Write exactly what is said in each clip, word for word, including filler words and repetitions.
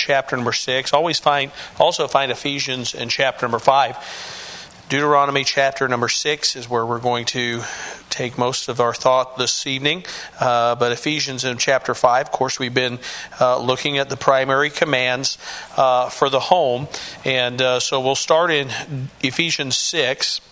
chapter number six. Always find, also find Ephesians in chapter number five. Deuteronomy chapter number six is where we're going to take most of our thought this evening. Uh, but Ephesians in chapter five, of course, we've been uh, looking at the primary commands uh, for the home. And uh, so we'll start in Ephesians six,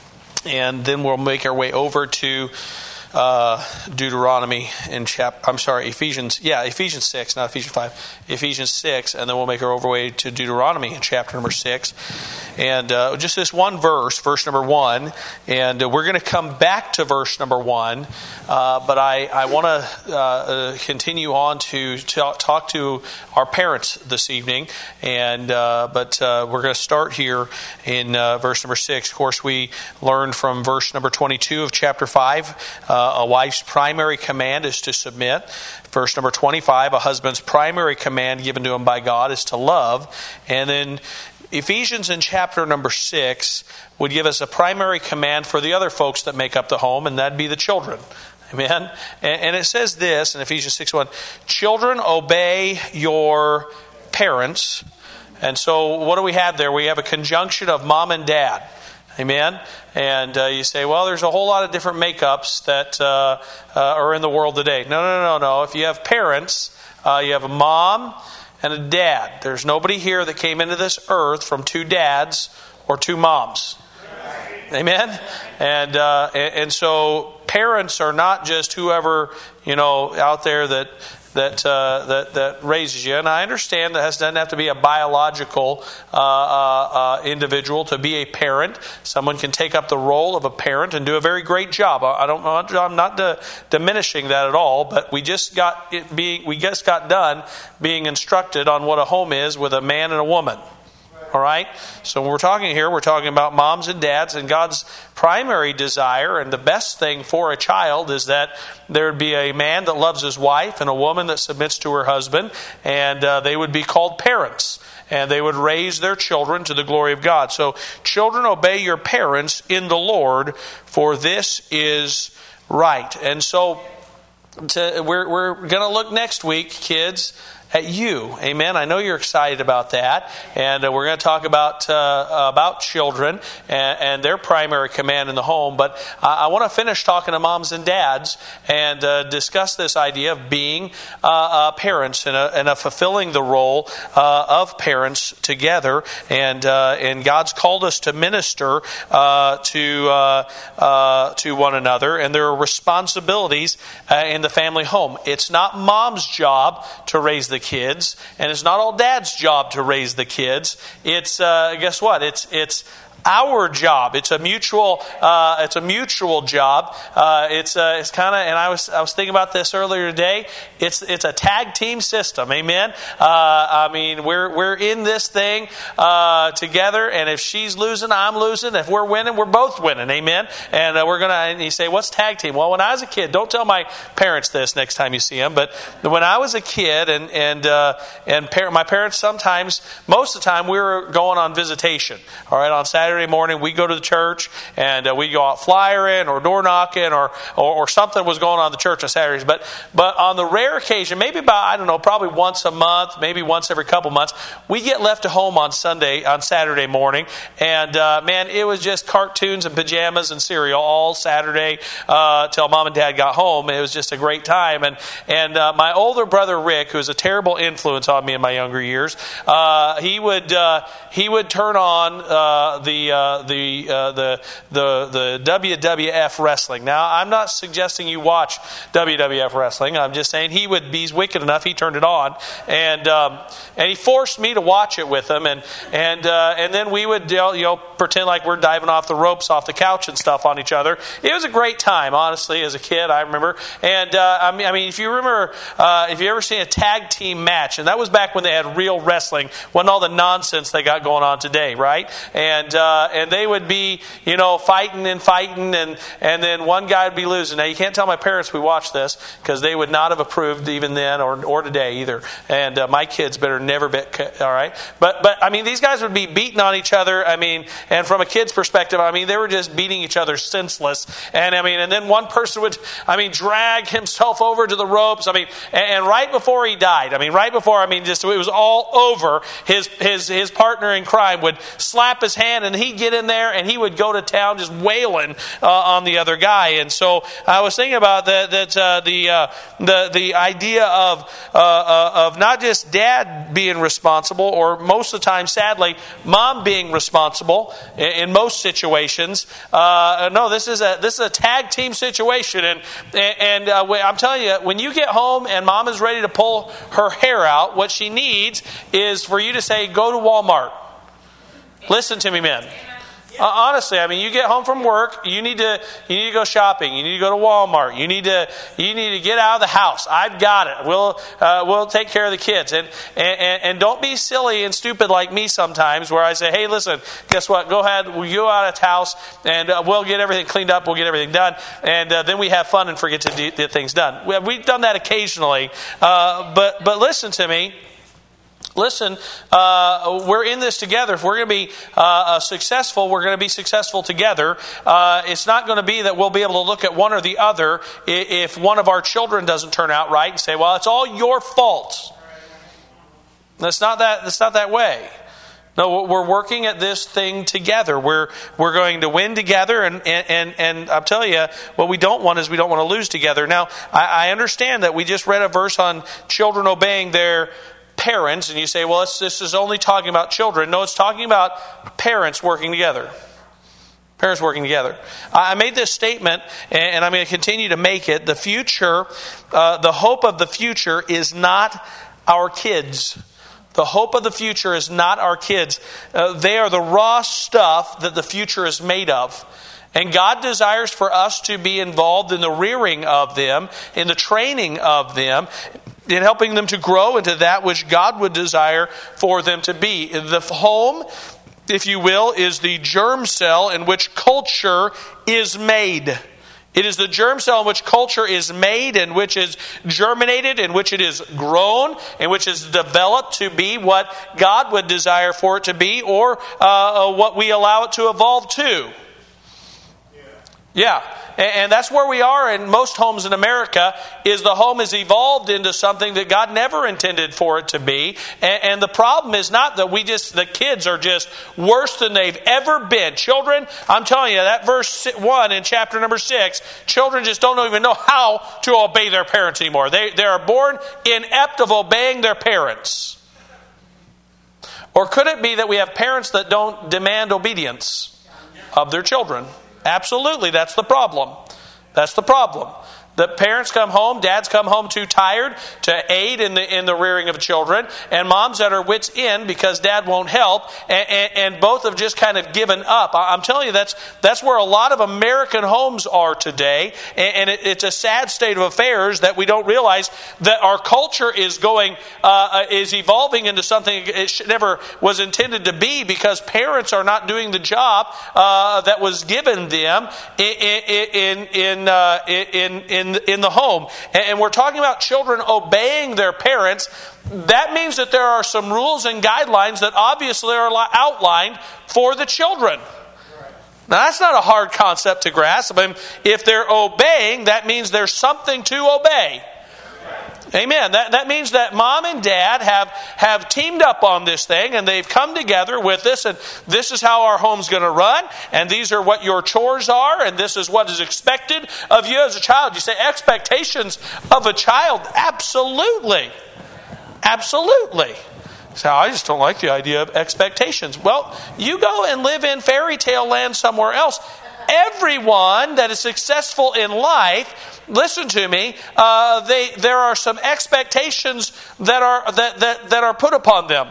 and then we'll make our way over to Uh, Deuteronomy in chap. I'm sorry, Ephesians. Yeah, Ephesians six, not Ephesians five. Ephesians six, and then we'll make our way to Deuteronomy in chapter number six, and uh, just this one verse, verse number one, and uh, we're going to come back to verse number one. Uh, but I I want to uh, continue on to talk, talk to our parents this evening, and uh, but uh, we're going to start here in uh, verse number six. Of course, we learned from verse number twenty-two of chapter five. Uh, a wife's primary command is to submit. Verse number twenty-five, a husband's primary command given to him by God is to love. And then Ephesians in chapter number six would give us a primary command for the other folks that make up the home, and that'd be the children. Amen? And, and it says this in Ephesians six one, children, obey your parents. And so what do we have there? We have a conjunction of mom and dad. Amen? And uh, you say, well, there's a whole lot of different makeups that uh, uh, are in the world today. No, no, no, no. If you have parents, uh, you have a mom and a dad. There's nobody here that came into this earth from two dads or two moms. Amen? And uh, and, and so parents are not just whoever, you know, out there that that uh, that that raises you. And I understand that it doesn't have to be a biological uh, uh, uh, individual to be a parent. Someone can take up the role of a parent and do a very great job. I don't. I'm not de- diminishing that at all. But we just got it being. We just got done being instructed on what a home is with a man and a woman. All right? So when we're talking here, we're talking about moms and dads, and God's primary desire and the best thing for a child is that there would be a man that loves his wife and a woman that submits to her husband, and uh, they would be called parents. And they would raise their children to the glory of God. So, children, obey your parents in the Lord, for this is right. And so, to, we're, we're going to look next week, kids, at you. Amen. I know you're excited about that. And uh, we're going to talk about uh, about children and, and their primary command in the home. But I, I want to finish talking to moms and dads and uh, discuss this idea of being uh, uh, parents and, uh, and uh, fulfilling the role uh, of parents together. And uh, and God's called us to minister uh, to uh, uh, to one another. And there are responsibilities uh, in the family home. It's not mom's job to raise the kids, and it's not all dad's job to raise the kids. It's uh, guess what? It's it's our job. It's a mutual. Uh, it's a mutual job. Uh, it's uh, it's kind of. And I was I was thinking about this earlier today. It's it's a tag team system. Amen. Uh, I mean, we're we're in this thing uh, together. And if she's losing, I'm losing. If we're winning, we're both winning. Amen. And uh, we're gonna. And you say, what's tag team? Well, when I was a kid, don't tell my parents this next time you see them. But when I was a kid, and and uh, and par- my parents sometimes, most of the time, we were going on visitation. All right, on Saturday. Saturday morning, we go to the church and uh, we go out flyering or door knocking or, or or something was going on in the church on Saturdays. But but on the rare occasion, maybe about, I don't know, probably once a month, maybe once every couple months, we get left at home on Sunday, on Saturday morning. And uh, man, it was just cartoons and pajamas and cereal all Saturday uh, till mom and dad got home. It was just a great time. And and uh, my older brother Rick, who was a terrible influence on me in my younger years, uh, he would uh, he would turn on uh, the Uh, the uh, the the the W W F wrestling. Now, I'm not suggesting you watch W W F wrestling. I'm just saying he would be he's wicked enough. He turned it on, and um, and he forced me to watch it with him, and and uh, and then we would you know, you know pretend like we're diving off the ropes off the couch and stuff on each other. It was a great time, honestly, as a kid. I remember, and uh, I mean, I mean, if you remember, uh, if you ever seen a tag team match, and that was back when they had real wrestling, wasn't all the nonsense they got going on today, right? And uh, Uh, and they would be, you know, fighting and fighting, and, and then one guy would be losing. Now, you can't tell my parents we watched this, because they would not have approved even then or or today either. And uh, my kids better never bit, all right? But, but I mean, these guys would be beating on each other. I mean, and from a kid's perspective, I mean, they were just beating each other senseless. And I mean, and then one person would, I mean, drag himself over to the ropes. I mean, and, and right before he died, I mean, right before, I mean, just, it was all over, his, his, his partner in crime would slap his hand and he'd get in there and he would go to town just wailing uh, on the other guy. And so I was thinking about that, that uh, the, uh, the, the idea of, uh, uh, of not just dad being responsible, or most of the time, sadly, mom being responsible in, in most situations. Uh, no, this is a this is a tag team situation, and and uh, I'm telling you, when you get home and mom is ready to pull her hair out, what she needs is for you to say, "Go to Walmart." Listen to me, men. Uh, honestly, I mean, you get home from work, you need to you need to go shopping, you need to go to Walmart, you need to you need to get out of the house. I've got it. We'll uh, we'll take care of the kids, and, and and don't be silly and stupid like me sometimes, where I say, hey, listen, guess what? Go ahead, we'll go out of the house, and uh, we'll get everything cleaned up, we'll get everything done, and uh, then we have fun and forget to do, get things done. We, we've done that occasionally, uh, but but listen to me. Listen, uh, we're in this together. If we're going to be uh, successful, we're going to be successful together. Uh, it's not going to be that we'll be able to look at one or the other if one of our children doesn't turn out right and say, well, it's all your fault. That's not that, that's not that way. No, we're working at this thing together. We're we're going to win together, and and, and, and I'll tell you, what we don't want is we don't want to lose together. Now, I, I understand that we just read a verse on children obeying their parents, and you say, well, it's, this is only talking about children. No, it's talking about parents working together. Parents working together. I made this statement, and I'm going to continue to make it. The future, uh, the hope of the future is not our kids. The hope of the future is not our kids. Uh, they are the raw stuff that the future is made of. And God desires for us to be involved in the rearing of them, in the training of them, in helping them to grow into that which God would desire for them to be. The home, if you will, is the germ cell in which culture is made. It is the germ cell in which culture is made, in which is germinated, in which it is grown, in which is developed to be what God would desire for it to be, or uh, what we allow it to evolve to. Yeah, and that's where we are in most homes in America, is the home has evolved into something that God never intended for it to be. And the problem is not that we just, the kids are just worse than they've ever been. Children, I'm telling you, that verse one in chapter number six, children just don't even know how to obey their parents anymore. They, they are born inept of obeying their parents. Or could it be that we have parents that don't demand obedience of their children? Absolutely, that's the problem. That's the problem. The parents come home, dads come home too tired to aid in the in the rearing of children, and moms at her wits' end because dad won't help, and, and, and both have just kind of given up. I'm telling you, that's that's where a lot of American homes are today, and, and it, it's a sad state of affairs that we don't realize that our culture is going uh, is evolving into something it should, never was intended to be, because parents are not doing the job uh, that was given them in in in uh, in, in In, in the home. And we're talking about children obeying their parents. That means that there are some rules and guidelines that obviously are outlined for the children. Now, that's not a hard concept to grasp. I mean, if they're obeying, that means there's something to obey. Amen. That that means that mom and dad have, have teamed up on this thing, and they've come together with this, and this is how our home's going to run, and these are what your chores are, and this is what is expected of you as a child. You say expectations of a child? Absolutely. Absolutely. So I just don't like the idea of expectations. Well, you go and live in fairy tale land somewhere else. Everyone that is successful in life, listen to me, uh, they there are some expectations that are that, that, that are put upon them.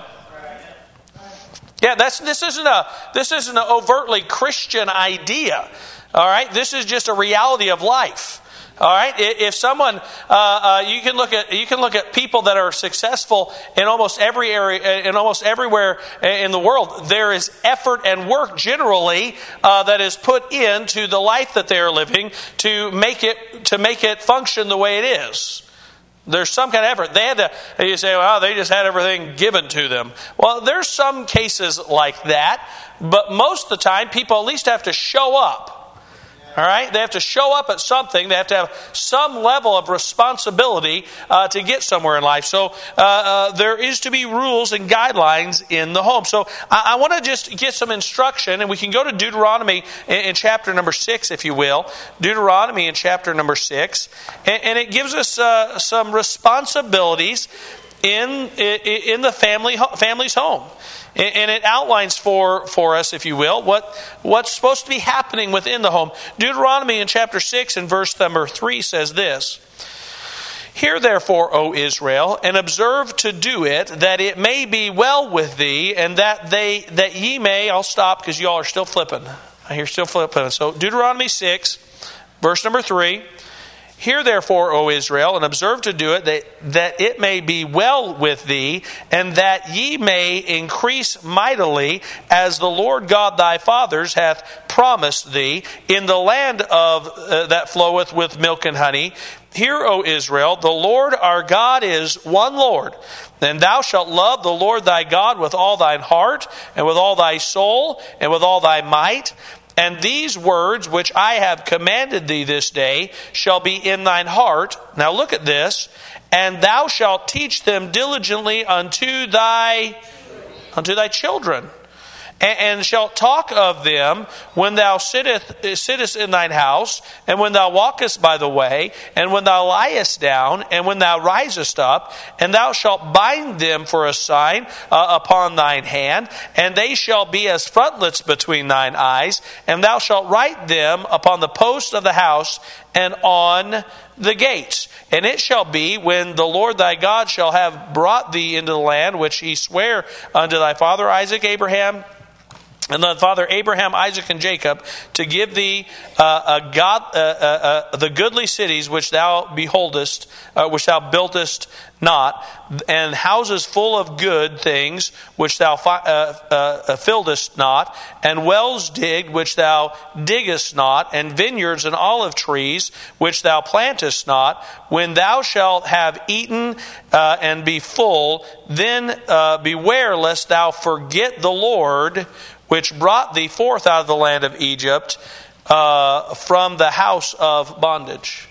Yeah, that's this isn't a this isn't an overtly Christian idea. All right, this is just a reality of life. All right. If someone, uh, uh, you can look at you can look at people that are successful in almost every area, in almost everywhere in the world. There is effort and work generally uh, that is put into the life that they are living to make it to make it function the way it is. There's some kind of effort. They had to, you say, well, they just had everything given to them. Well, there's some cases like that, but most of the time, people at least have to show up. All right? They have to show up at something. They have to have some level of responsibility uh, to get somewhere in life. So uh, uh, there is to be rules and guidelines in the home. So I, I want to just get some instruction, and we can go to Deuteronomy in, in chapter number six, if you will. Deuteronomy in chapter number six. And, and it gives us uh, some responsibilities in, in, in the family family's home. And it outlines for, for us, if you will, what, what's supposed to be happening within the home. Deuteronomy in chapter six and verse number three says this. Hear therefore, O Israel, and observe to do it, that it may be well with thee, and that they that ye may, I'll stop because y'all are still flipping. I hear still flipping. So Deuteronomy six, verse number three. Hear therefore, O Israel, and observe to do it, that, that it may be well with thee, and that ye may increase mightily, as the Lord God thy fathers hath promised thee, in the land of uh, that floweth with milk and honey. Hear, O Israel, the Lord our God is one Lord. And thou shalt love the Lord thy God with all thine heart, and with all thy soul, and with all thy might. And these words which I have commanded thee this day shall be in thine heart. Now look at this. And thou shalt teach them diligently unto thy, unto thy children. And shalt talk of them when thou sitteth, sittest in thine house, and when thou walkest by the way, and when thou liest down, and when thou risest up, and thou shalt bind them for a sign uh, upon thine hand, and they shall be as frontlets between thine eyes, and thou shalt write them upon the posts of the house and on the gates. And it shall be, when the Lord thy God shall have brought thee into the land which he sware unto thy father Isaac, Abraham, and thy father Abraham, Isaac, and Jacob, to give thee uh, a God, uh, uh, uh, the goodly cities which thou beholdest, uh, which thou buildest not, and houses full of good things which thou fi- uh, uh, filledest not, and wells digged which thou diggest not, and vineyards and olive trees which thou plantest not. When thou shalt have eaten uh, and be full, then uh, beware lest thou forget the Lord, which brought thee forth out of the land of Egypt, uh, from the house of bondage.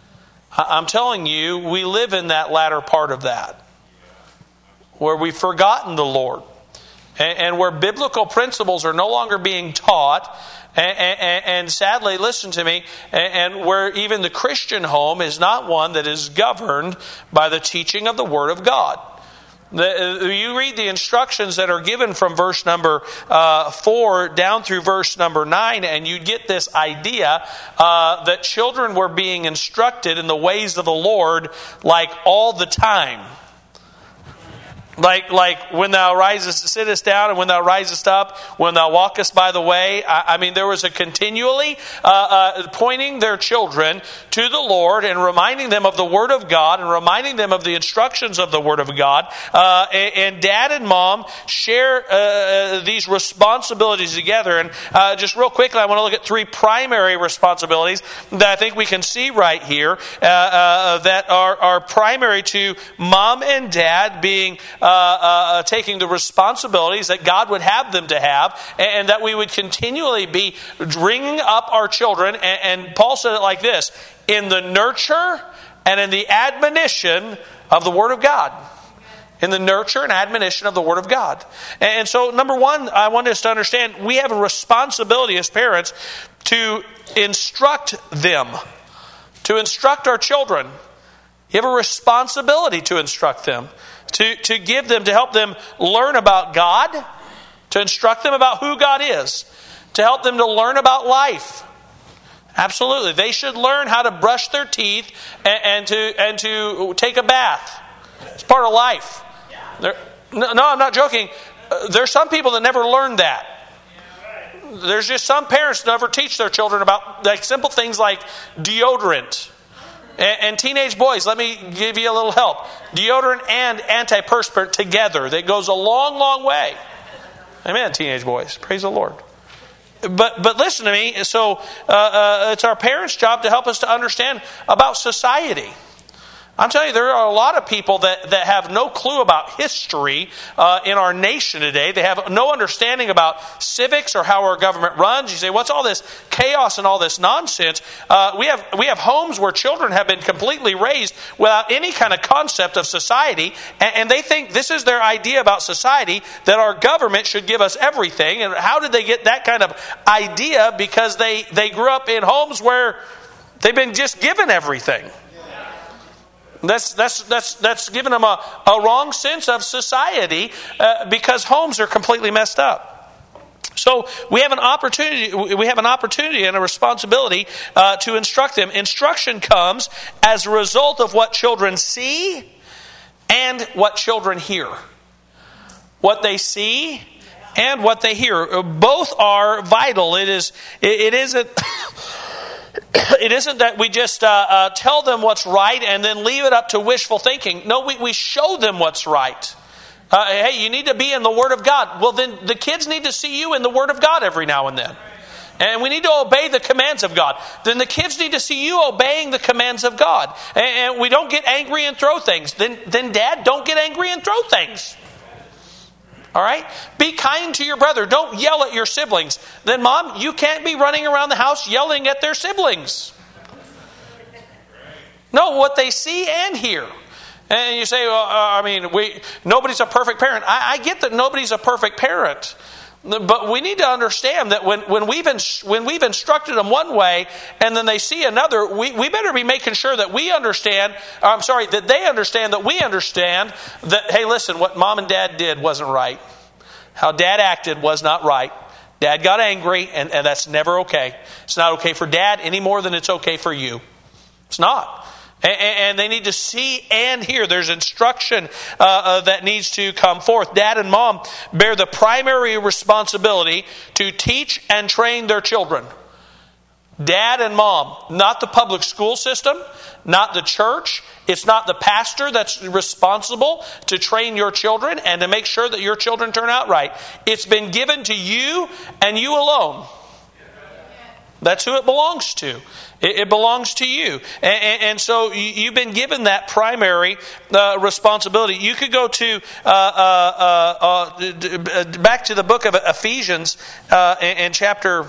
I'm telling you, we live in that latter part of that, where we've forgotten the Lord, and, and where biblical principles are no longer being taught, and, and, and sadly, listen to me, and, and where even the Christian home is not one that is governed by the teaching of the Word of God. The, you read the instructions that are given from verse number uh, four down through verse number nine, and you get this idea uh, that children were being instructed in the ways of the Lord like all the time. Like, like when thou risest, sittest down, and when thou risest up, when thou walkest by the way. I, I mean, there was a continually uh, uh, pointing their children to the Lord and reminding them of the Word of God and reminding them of the instructions of the Word of God. Uh, and, and dad and mom share uh, these responsibilities together. And uh, just real quickly, I want to look at three primary responsibilities that I think we can see right here uh, uh, that are, are primary to mom and dad being Uh, uh, taking the responsibilities that God would have them to have, and, and that we would continually be bringing up our children. And, and Paul said it like this: in the nurture and in the admonition of the Word of God. In the nurture and admonition of the Word of God. And, and so, number one, I want us to understand we have a responsibility as parents to instruct them, to instruct our children. You have a responsibility to instruct them. To, to give them, to help them learn about God, to instruct them about who God is, to help them to learn about life. Absolutely. They should learn how to brush their teeth and, and to and to take a bath. It's part of life. They're, no, no, I'm not joking. Uh, there's some people that never learned that. There's just some parents that never teach their children about like simple things like deodorant. And teenage boys, let me give you a little help. Deodorant and antiperspirant together. That goes a long, long way. Amen, teenage boys. Praise the Lord. But but listen to me. So uh, uh, it's our parents' job to help us to understand about society. I'm telling you, there are a lot of people that, that have no clue about history uh, in our nation today. They have no understanding about civics or how our government runs. You say, what's all this chaos and all this nonsense? Uh, we have we have homes where children have been completely raised without any kind of concept of society, and, and they think this is their idea about society, that our government should give us everything. And how did they get that kind of idea? Because they, they grew up in homes where they've been just given everything. That's that's that's that's given them a, a wrong sense of society uh, because homes are completely messed up. So we have an opportunity. We have an opportunity and a responsibility uh, to instruct them. Instruction comes as a result of what children see and what children hear. What they see and what they hear, both are vital. It is. It, it isn't. It isn't that we just uh, uh, tell them what's right and then leave it up to wishful thinking. No, we, we show them what's right. Uh, hey, you need to be in the Word of God. Well, then the kids need to see you in the Word of God every now and then. And we need to obey the commands of God. Then the kids need to see you obeying the commands of God. And, and we don't get angry and throw things. Then, then Dad, don't get angry and throw things. All right? Be kind to your brother. Don't yell at your siblings. Then, Mom, you can't be running around the house yelling at their siblings. No, what they see and hear. And you say, well, uh, I mean, we nobody's a perfect parent. I, I get that nobody's a perfect parent. But we need to understand that when, when, we've ins- when we've instructed them one way and then they see another, we, we better be making sure that we understand, or I'm sorry, that they understand that we understand that, hey, listen, what Mom and Dad did wasn't right. How Dad acted was not right. Dad got angry, and, and that's never okay. It's not okay for Dad any more than it's okay for you. It's not. And they need to see and hear. There's instruction uh, uh, that needs to come forth. Dad and Mom bear the primary responsibility to teach and train their children. Dad and Mom, not the public school system, not the church. It's not the pastor that's responsible to train your children and to make sure that your children turn out right. It's been given to you and you alone. That's who it belongs to. It, it belongs to you. And, and, and so you've been given that primary uh, responsibility. You could go to, uh, uh, uh, uh, back to the book of Ephesians uh, and, and chapter,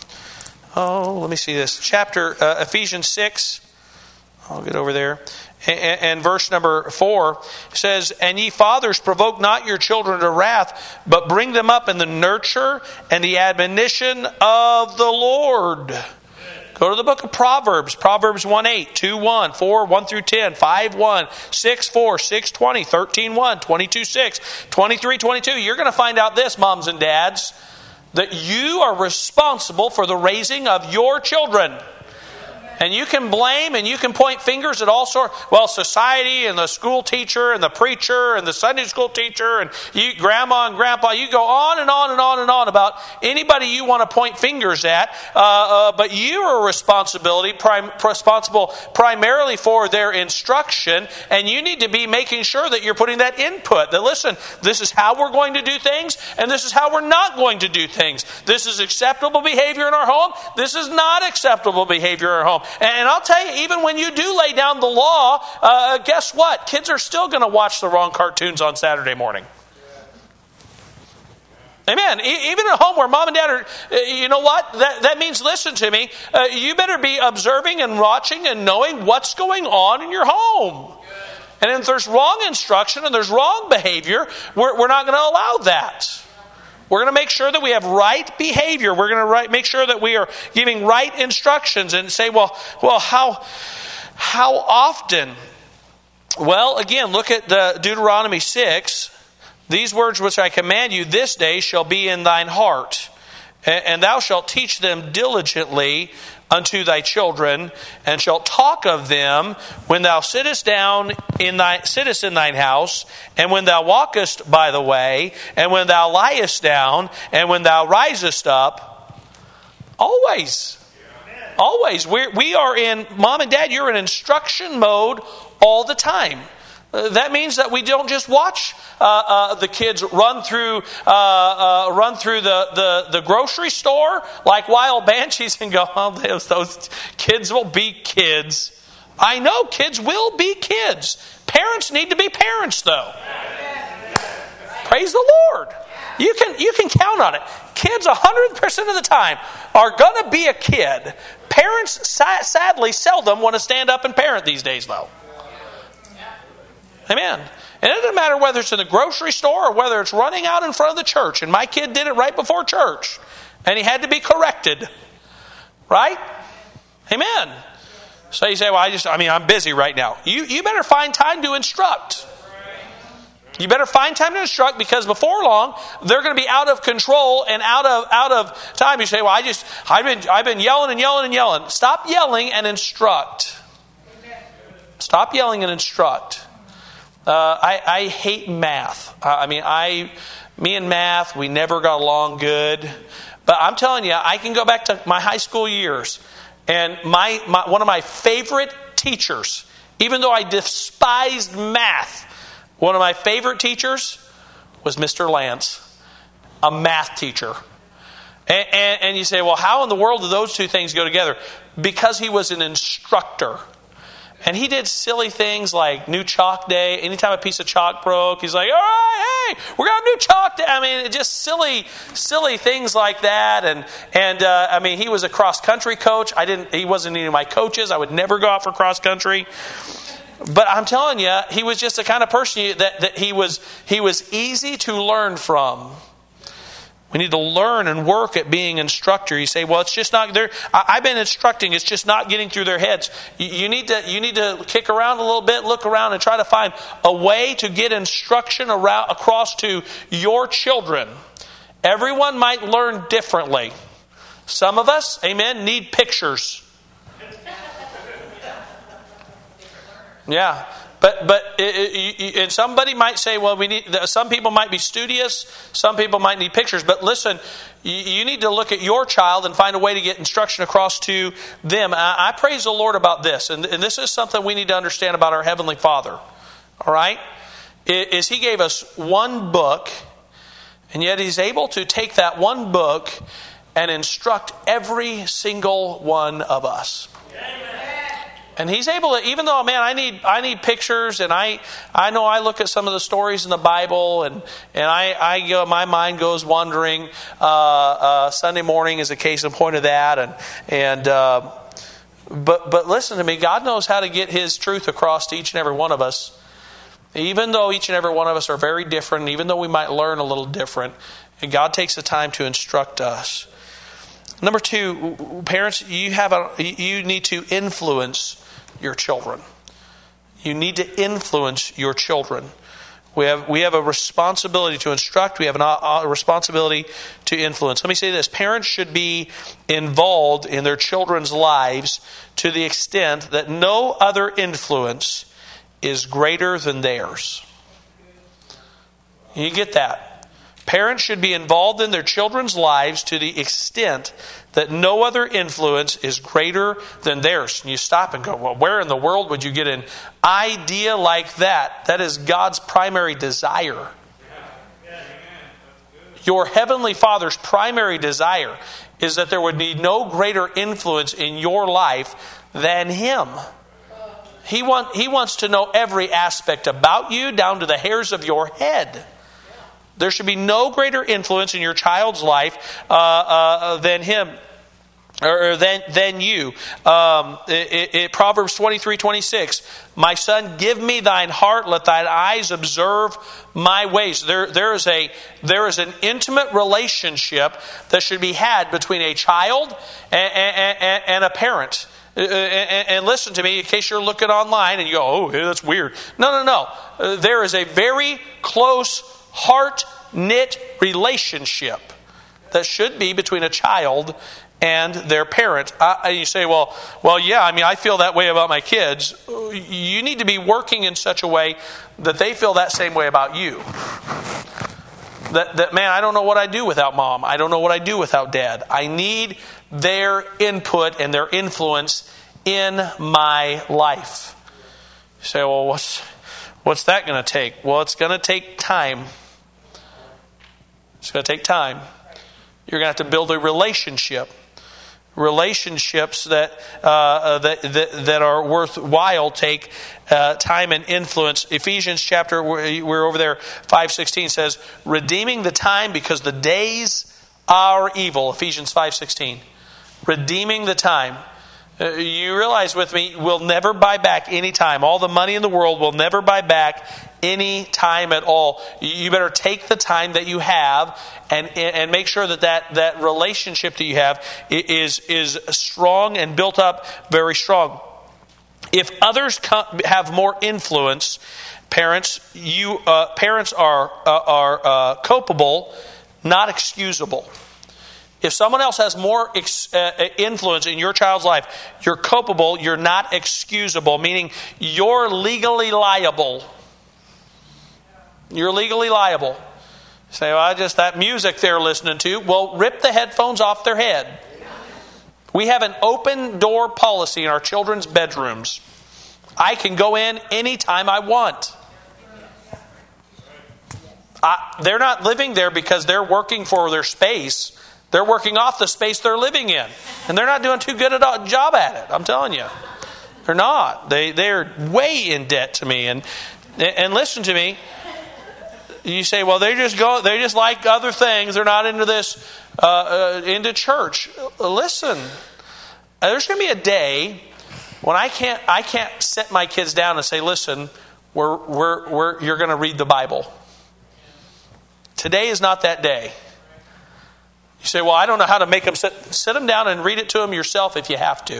oh, let me see this. Chapter, uh, Ephesians six. I'll get over there. And, and verse number four says, and ye fathers, provoke not your children to wrath, but bring them up in the nurture and the admonition of the Lord. Go to the book of Proverbs. Proverbs one eight, two one, four one through ten, five one, six four, six twenty, thirteen one, twenty-two six, twenty-three twenty-two. You're going to find out this, moms and dads, that you are responsible for the raising of your children. And you can blame and you can point fingers at all sorts. Well, society and the school teacher and the preacher and the Sunday school teacher and you, grandma and grandpa. You go on and on and on and on about anybody you want to point fingers at. Uh, uh, but you are responsibility prim- responsible primarily for their instruction, and you need to be making sure that you're putting that input. That listen, this is how we're going to do things, and this is how we're not going to do things. This is acceptable behavior in our home. This is not acceptable behavior in our home. And I'll tell you, even when you do lay down the law, uh, guess what? Kids are still going to watch the wrong cartoons on Saturday morning. Amen. E- even at home where mom and dad are, uh, you know what? That, that means, listen to me, uh, you better be observing and watching and knowing what's going on in your home. And if there's wrong instruction and there's wrong behavior, we're, we're not going to allow that. We're going to make sure that we have right behavior. We're going to right, make sure that we are giving right instructions and say, well, well, how, how often? Well, again, look at the Deuteronomy six. These words which I command you this day shall be in thine heart, and thou shalt teach them diligently unto thy children, and shalt talk of them when thou sittest down in thy sittest in thine house, and when thou walkest by the way, and when thou liest down, and when thou risest up. Always, always. We we are in, mom and dad, you're in instruction mode all the time. Uh, that means that we don't just watch uh, uh, the kids run through uh, uh, run through the, the, the grocery store like wild banshees and go, oh, those, those kids will be kids. I know kids will be kids. Parents need to be parents, though. Praise the Lord. You can you can count on it. Kids one hundred percent of the time are going to be a kid. Parents sa- sadly seldom want to stand up and parent these days, though. Amen. And it doesn't matter whether it's in the grocery store or whether it's running out in front of the church. And my kid did it right before church. And he had to be corrected. Right? Amen. So you say, well, I just, I mean, I'm busy right now. You, you better find time to instruct. You better find time to instruct, because before long they're going to be out of control and out of out of time. You say, "Well, I just I've been I've been yelling and yelling and yelling." Stop yelling and instruct. Stop yelling and instruct. Uh, I, I hate math. Uh, I mean, I me and math, we never got along good. But I'm telling you, I can go back to my high school years, and my, my one of my favorite teachers, even though I despised math. One of my favorite teachers was Mister Lance, a math teacher. And, and, and you say, well, how in the world do those two things go together? Because he was an instructor. And he did silly things like new chalk day. Anytime a piece of chalk broke, he's like, all right, hey, we're going to new chalk day. I mean, just silly, silly things like that. And, and uh, I mean, he was a cross-country coach. I didn't. He wasn't any of my coaches. I would never go out for cross-country. But I'm telling you, he was just the kind of person that, that he was he was easy to learn from. We need to learn and work at being instructor. You say, well, it's just not there. I've been instructing. It's just not getting through their heads. You, you need to you need to kick around a little bit, look around, and try to find a way to get instruction around across to your children. Everyone might learn differently. Some of us, amen, need pictures. Yeah, but but it, it, and somebody might say, well, we need. Some people might be studious. Some people might need pictures. But listen, you, you need to look at your child and find a way to get instruction across to them. I, I praise the Lord about this, and, and this is something we need to understand about our Heavenly Father. All right, is He gave us one book, and yet He's able to take that one book and instruct every single one of us. And He's able to, even though, man, I need I need pictures, and I I know I look at some of the stories in the Bible, and and I I go, my mind goes wandering. Uh, uh, Sunday morning is a case in point of that, and and uh, but but listen to me, God knows how to get His truth across to each and every one of us. Even though each and every one of us are very different, even though we might learn a little different, and God takes the time to instruct us. Number two, parents, you have a you need to influence your children. You need to influence your children. We have we have a responsibility to instruct. We have an, a responsibility to influence. Let me say this. Parents should be involved in their children's lives to the extent that no other influence is greater than theirs. You get that? Parents should be involved in their children's lives to the extent that no other influence is greater than theirs. And you stop and go, well, where in the world would you get an idea like that? That is God's primary desire. Your Heavenly Father's primary desire is that there would be no greater influence in your life than Him. He, want, he wants to know every aspect about you, down to the hairs of your head. There should be no greater influence in your child's life uh, uh, than him, or, or than than you. Um, it, it, Proverbs twenty-three twenty-six. My son, give me thine heart; let thine eyes observe my ways. There, there is a there is an intimate relationship that should be had between a child and, and, and a parent. Uh, and, and listen to me, in case you're looking online and you go, "Oh, that's weird." No, no, no. Uh, there is a very close, heart-knit relationship that should be between a child and their parent. Uh, you say, well, well, yeah, I mean, I feel that way about my kids. You need to be working in such a way that they feel that same way about you. That, that man, I don't know what I do without mom. I don't know what I do without dad. I need their input and their influence in my life. You say, well, what's, what's that going to take? Well, it's going to take time. It's going to take time. You're going to have to build a relationship. Relationships that uh, that, that that are worthwhile take uh, time and influence. Ephesians chapter, we're over there, five sixteen says, redeeming the time because the days are evil. Ephesians five sixteen. Redeeming the time. Uh, you realize with me, we'll never buy back any time. All the money in the world will never buy back any time at all. You better take the time that you have and and make sure that that, that relationship that you have is, is strong and built up very strong. If others come, have more influence, parents, you uh, parents are uh, are uh, culpable, not excusable. If someone else has more ex- uh, influence in your child's life, you're culpable, you're not excusable, meaning you're legally liable. You're legally liable. You say, well, I just, that music they're listening to, well, rip the headphones off their head. We have an open door policy in our children's bedrooms. I can go in anytime I want. I, they're not living there because they're working for their space. They're working off the space they're living in. And they're not doing too good a job at it, I'm telling you. They're not. They, they're way in debt to me. And and listen to me. You say, well, they just go. They just like other things. They're not into this, uh, uh, into church. Listen, there's going to be a day when I can't. I can't sit my kids down and say, listen, we're we're we're. You're going to read the Bible. Today is not that day. You say, well, I don't know how to make them sit. Sit them down and read it to them yourself if you have to.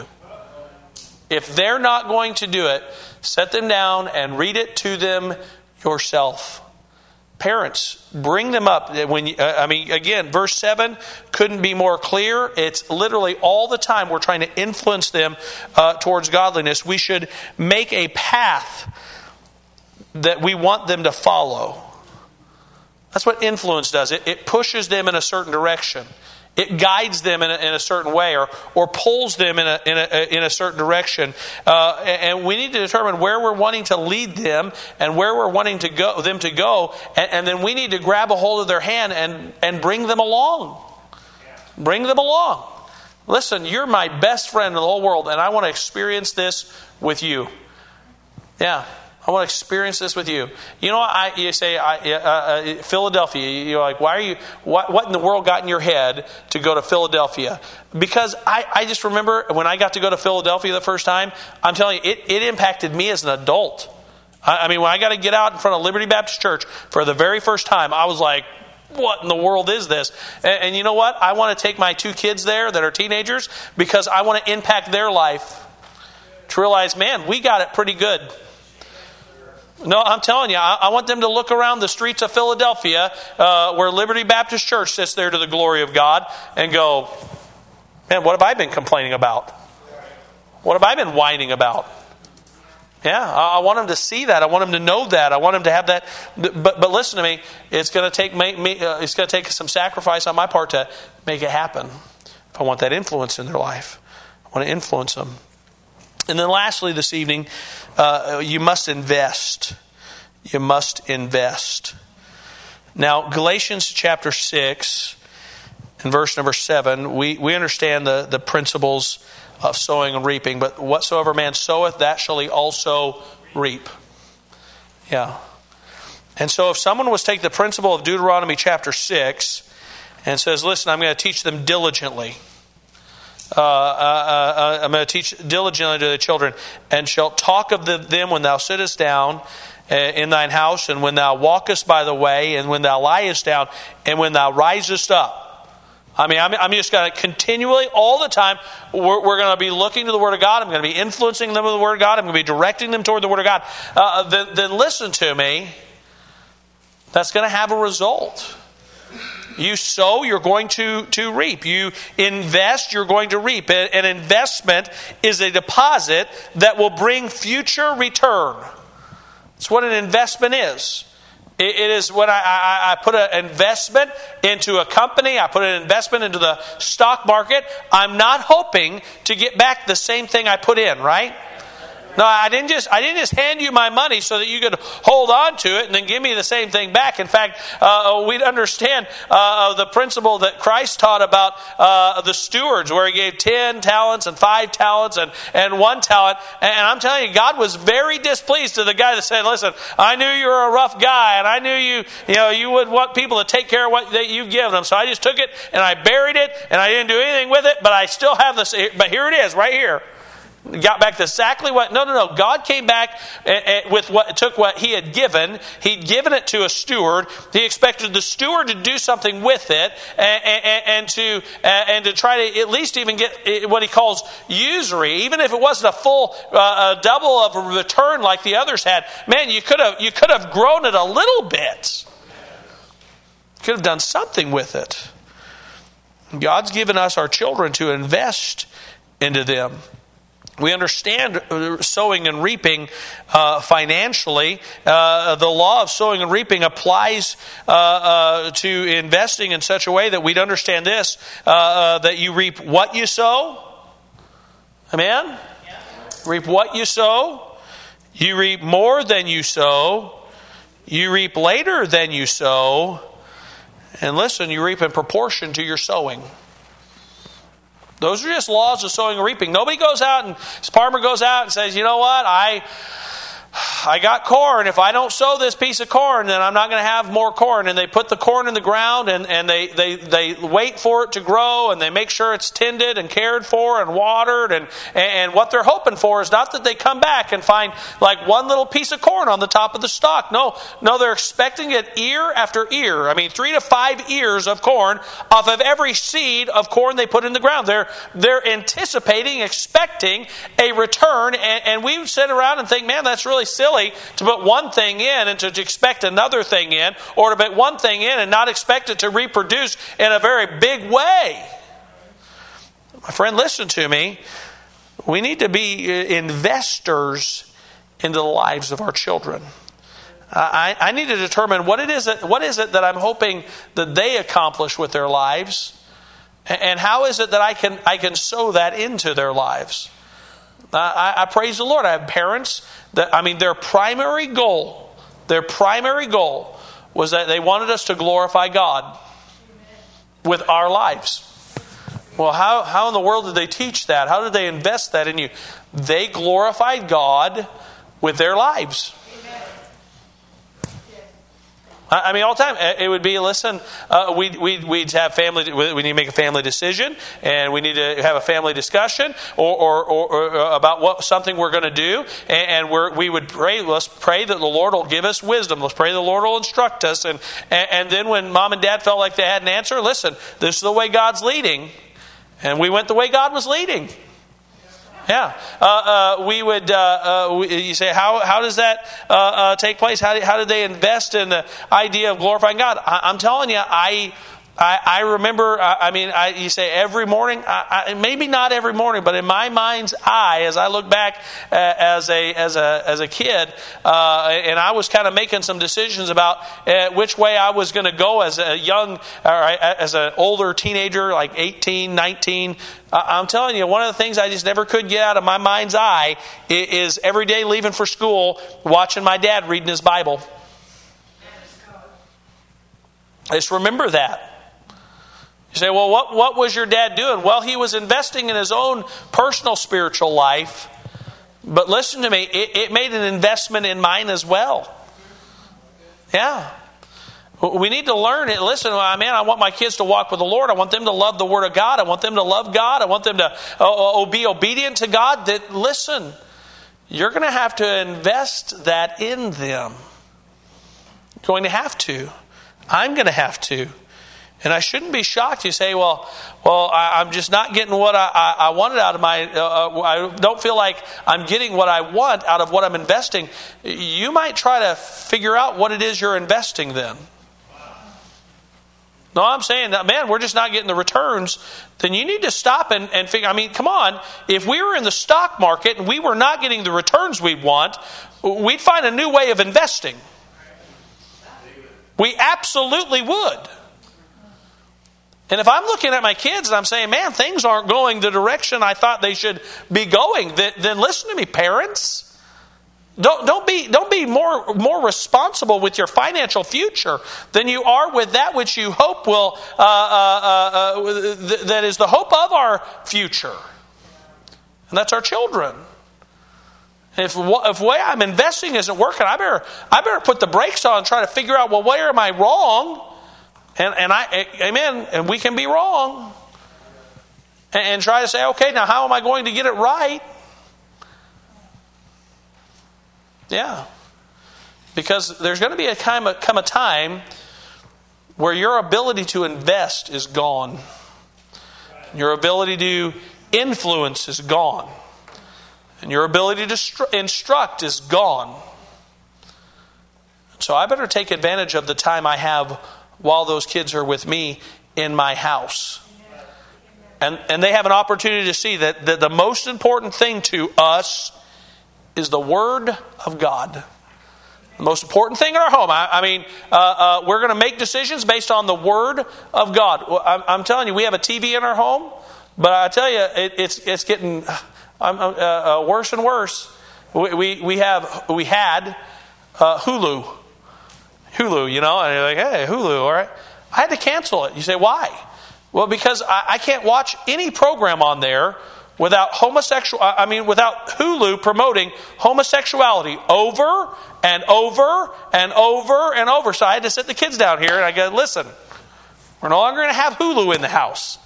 If they're not going to do it, set them down and read it to them yourself. Parents, bring them up. When you, uh, I mean, again, verse seven couldn't be more clear. It's literally all the time we're trying to influence them uh, towards godliness. We should make a path that we want them to follow. That's what influence does. It, it pushes them in a certain direction. It guides them in a, in a certain way, or or pulls them in a in a in a certain direction. Uh, and we need to determine where we're wanting to lead them and where we're wanting to go them to go. And, and then we need to grab a hold of their hand and and bring them along. Bring them along. Listen, you're my best friend in the whole world, and I want to experience this with you. Yeah. I want to experience this with you. You know, I, you say, I, uh, uh, Philadelphia. You're like, why are you? What, what in the world got in your head to go to Philadelphia? Because I, I just remember when I got to go to Philadelphia the first time. I'm telling you, it, it impacted me as an adult. I, I mean, when I got to get out in front of Liberty Baptist Church for the very first time, I was like, what in the world is this? And, and you know what? I want to take my two kids there that are teenagers because I want to impact their life to realize, man, we got it pretty good. No, I'm telling you, I, I want them to look around the streets of Philadelphia uh, where Liberty Baptist Church sits there to the glory of God and go, man, what have I been complaining about? What have I been whining about? Yeah, I, I want them to see that. I want them to know that. I want them to have that. But but listen to me, it's going to take me, me uh, it's going to take some sacrifice on my part to make it happen. If I want that influence in their life, I want to influence them. And then lastly this evening, uh, you must invest. You must invest. Now, Galatians chapter six and verse number seven, we, we understand the, the principles of sowing and reaping. But whatsoever man soweth, that shall he also reap. Yeah. And so if someone was to take the principle of Deuteronomy chapter six and says, listen, I'm going to teach them diligently. Uh, uh, uh, I'm going to teach diligently to the children, and shalt talk of the, them when thou sittest down uh, in thine house, and when thou walkest by the way, and when thou liest down, and when thou risest up. I mean, I'm, I'm just going to continually, all the time, we're, we're going to be looking to the Word of God. I'm going to be influencing them with the Word of God. I'm going to be directing them toward the Word of God. Uh, then, then listen to me. That's going to have a result. You sow, you're going to, to reap. You invest, you're going to reap. An investment is a deposit that will bring future return. That's what an investment is. It, it is when I, I, I put an investment into a company, I put an investment into the stock market, I'm not hoping to get back the same thing I put in, right? No, I didn't just I didn't just hand you my money so that you could hold on to it and then give me the same thing back. In fact, uh, we'd understand uh, the principle that Christ taught about uh, the stewards, where he gave ten talents and five talents and, and one talent. And I'm telling you, God was very displeased to the guy that said, listen, I knew you were a rough guy, and I knew you, you know, you would want people to take care of what that you've given them. So I just took it and I buried it and I didn't do anything with it, but I still have this. But here it is, right here. Got back to exactly what, no, no, no. God came back with what, took what he had given. He'd given it to a steward. He expected the steward to do something with it and, and, and to and to try to at least even get what he calls usury, even if it wasn't a full uh, a double of a return like the others had. Man, you could have you could have grown it a little bit. Could have done something with it. God's given us our children to invest into them. We understand sowing and reaping uh, financially. Uh, the law of sowing and reaping applies uh, uh, to investing in such a way that we'd understand this, uh, uh, that you reap what you sow. Amen? Yeah. Reap what you sow. You reap more than you sow. You reap later than you sow. And listen, you reap in proportion to your sowing. Those are just laws of sowing and reaping. Nobody goes out and this farmer goes out and says, you know what, I I got corn. If I don't sow this piece of corn, then I'm not going to have more corn. And they put the corn in the ground and, and they, they, they wait for it to grow and they make sure it's tended and cared for and watered. And, and what they're hoping for is not that they come back and find like one little piece of corn on the top of the stalk. No, no, they're expecting it ear after ear. I mean, three to five ears of corn off of every seed of corn they put in the ground. They're, they're anticipating, expecting a return. And, and we sit around and think, man, that's really silly to put one thing in and to expect another thing in, or to put one thing in and not expect it to reproduce in a very big way. My friend, listen to me. We need to be investors into the lives of our children. I, I need to determine what it is that, what is it that I'm hoping that they accomplish with their lives, and how is it that I can I can sow that into their lives. Uh, I, I praise the Lord. I have parents that, I mean, their primary goal, their primary goal was that they wanted us to glorify God with our lives. Well, how, how in the world did they teach that? How did they invest that in you? They glorified God with their lives. I mean, all the time. It would be, listen, uh, we'd, we'd, we'd have family, we need to make a family decision, and we need to have a family discussion or, or, or, or about what something we're going to do. And, and we're, we would pray, let's pray that the Lord will give us wisdom. Let's pray the Lord will instruct us. And, and, and then when mom and dad felt like they had an answer, listen, this is the way God's leading. And we went the way God was leading. Yeah, uh, uh, we would. Uh, uh, we, you say, how how does that uh, uh, take place? How did, how did they invest in the idea of glorifying God? I, I'm telling you, I I, I remember. I, I mean, I, you say every morning. I, I, maybe not every morning, but in my mind's eye, as I look back uh, as a as a as a kid, uh, and I was kind of making some decisions about uh, which way I was going to go as a young, or as an older teenager, like eighteen, nineteen. I'm telling you, one of the things I just never could get out of my mind's eye is every day leaving for school, watching my dad reading his Bible. I just remember that. You say, well, what, what was your dad doing? Well, he was investing in his own personal spiritual life. But listen to me, it, it made an investment in mine as well. Yeah. We need to learn it. Listen, man, I want my kids to walk with the Lord. I want them to love the Word of God. I want them to love God. I want them to uh, be obedient to God. That, listen, you're going to have to invest that in them. You're going to have to. I'm going to have to. And I shouldn't be shocked. You say, well, well, I, I'm just not getting what I, I, I wanted out of my, uh, I don't feel like I'm getting what I want out of what I'm investing. You might try to figure out what it is you're investing then. No, I'm saying that, man, we're just not getting the returns. Then you need to stop and, and figure, I mean, come on. If we were in the stock market and we were not getting the returns we'd want, we'd find a new way of investing. We absolutely would. And if I'm looking at my kids and I'm saying, man, things aren't going the direction I thought they should be going, then, then listen to me, parents. Don't, don't be, don't be more, more responsible with your financial future than you are with that which you hope will, uh, uh, uh, uh, th- that is the hope of our future. And that's our children. If if the way I'm investing isn't working, I better I better put the brakes on and try to figure out, well, where am I wrong? And and I amen. And we can be wrong. And, and try to say, okay, now how am I going to get it right? Yeah, because there's going to be a time come a time where your ability to invest is gone. Your ability to influence is gone. And your ability to stru- instruct is gone. So I better take advantage of the time I have while those kids are with me in my house. And, and they have an opportunity to see that, that the most important thing to us is the Word of God. The most important thing in our home. I, I mean, uh, uh, we're going to make decisions based on the Word of God. Well, I'm, I'm telling you, we have a T V in our home, but I tell you, it, it's it's getting... Um, uh, uh, worse and worse. We we, we have we had uh, Hulu, Hulu. You know, and you're like, hey, Hulu, all right. I had to cancel it. You say, why? Well, because I, I can't watch any program on there without homosexual. I mean, without Hulu promoting homosexuality over and over and over and over. So I had to sit the kids down here and I go, listen, we're no longer going to have Hulu in the house.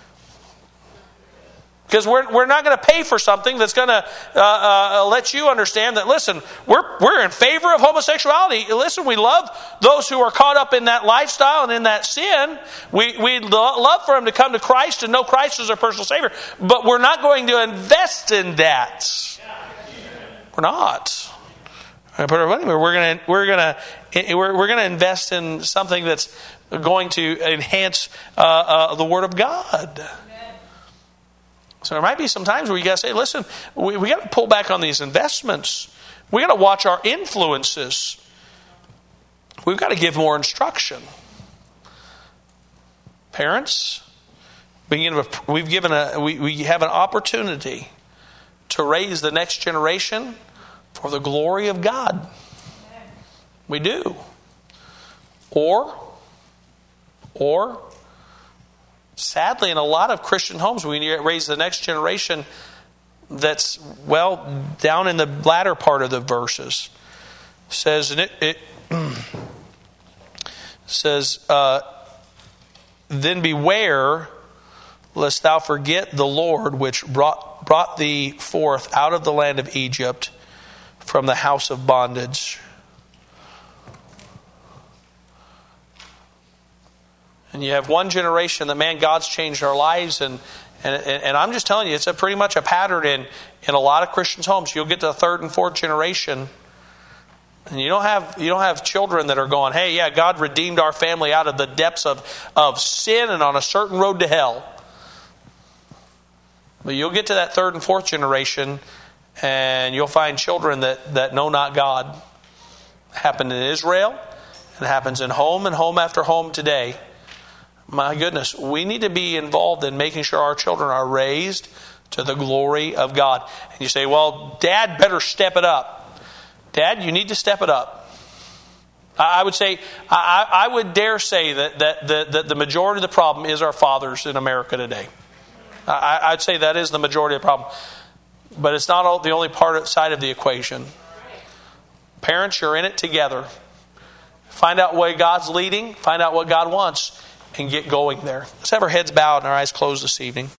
Because we're we're not going to pay for something that's going to uh, uh, let you understand that, listen, we're we're in favor of homosexuality. Listen, we love those who are caught up in that lifestyle and in that sin. We we lo- love for them to come to Christ and know Christ as their personal Savior. But we're not going to invest in that. We're not. We're going to we're going to we're we're going to invest in something that's going to enhance uh, uh, the Word of God. So there might be some times where you got to say, listen, we, we got to pull back on these investments. We got to watch our influences. We've got to give more instruction. Parents, we've given a we, we have an opportunity to raise the next generation for the glory of God. We do. Or, or. Sadly, in a lot of Christian homes, we need to raise the next generation that's, well, down in the latter part of the verses. It says, and it, it says, uh, then beware lest thou forget the Lord which brought, brought thee forth out of the land of Egypt from the house of bondage. And you have one generation that, man, God's changed our lives. And, and, and I'm just telling you, it's a pretty much a pattern in, in a lot of Christians' homes. You'll get to the third and fourth generation, and you don't have you don't have children that are going, hey, yeah, God redeemed our family out of the depths of, of sin and on a certain road to hell. But you'll get to that third and fourth generation, and you'll find children that, that know not God. It happened in Israel. It happens in home and home after home today. My goodness, we need to be involved in making sure our children are raised to the glory of God. And you say, well, Dad better step it up. Dad, you need to step it up. I would say, I, I would dare say that, that, that, that the majority of the problem is our fathers in America today. I, I'd say that is the majority of the problem. But it's not all, the only part side of the equation. Parents, you're in it together. Find out where God's leading. Find out what God wants. And get going there. Let's have our heads bowed and our eyes closed this evening.